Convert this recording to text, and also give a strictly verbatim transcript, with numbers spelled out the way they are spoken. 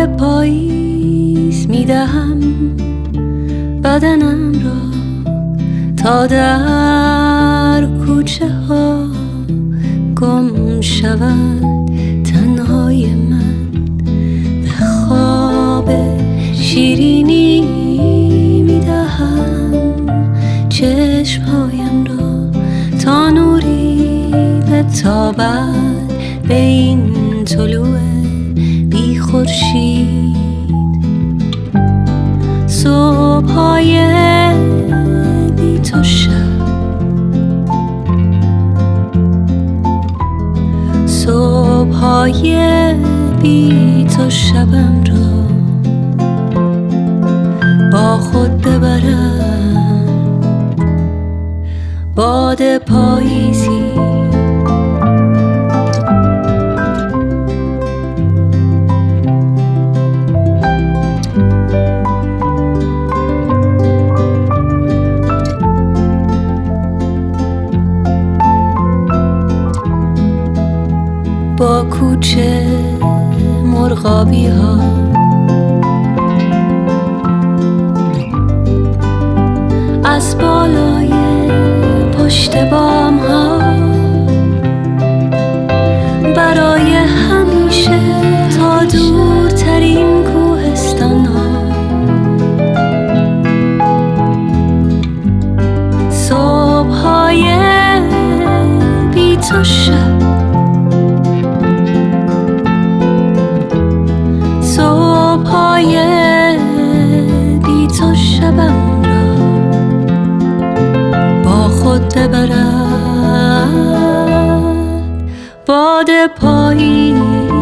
باد پاییز میدهم بدنم را تا در کوچه ها گم شود تنهای من. به خواب شیرینی میدهم چشمهایم را تا نوری بتابد به این طلوع بی خورشید. صبح‌های بی تو شب، صبح‌های بی تو شبم را با خود ببرم. باد پاییزی با کوچه مرغابی ها از بالای پشت بام ها برای همیشه تا دورترین کوهستان ها. صبح‌های بی تو شب، صبح‌های بی تو شبم را با خود ببرد. باد پاییز